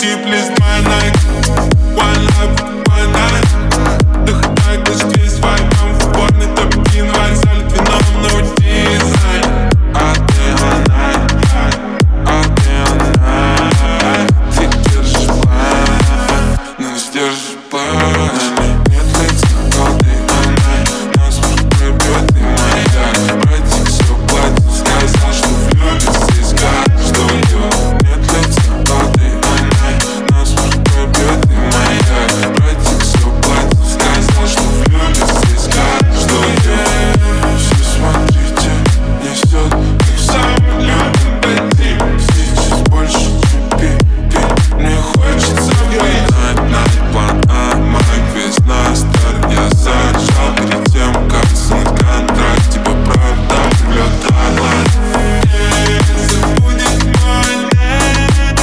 Keep list my night. One love, one night. Вдыхай дожди с вайбом. Футбольный топ-1 вокзалит вином на дизайн. А ты она, фиг держишь план, но не сдержишь плач. Нет лица голды, она нас пробьет, ты моя. Братик все платит, сказал, что влюбится и скажет, что уйдет. Нет лица голды, она нас пробьет, ты моя. Братик все платит, сказал, что влюбится и скажет, что уйдет. Все смотрите, несет, как самый любим дадим. Сейчас больше не пей, мне хочется пить. Night, план А, мой квиз на старт. Я зажал перед тем, как снять контракт. Тебе правда прилетала. Забудет мой день,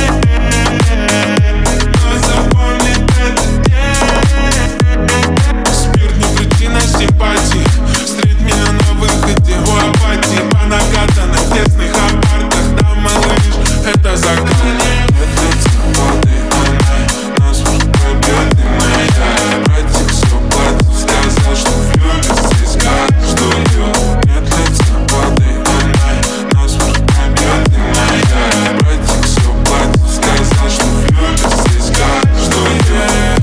но запомнит этот день. Спирт не причина симпатии. Встреть меня на выходе у апатии. По накатанных тесных апартах. Там, малыш, это закат. Нет лица воды, она нас пробьет, ты моя. Братик все платит, сказал, что влюбится и скажет, что уйдет. Нет лица воды, она нас пробьет, ты моя. Братик все платит, сказал, что влюбится и скажет, что уйдет.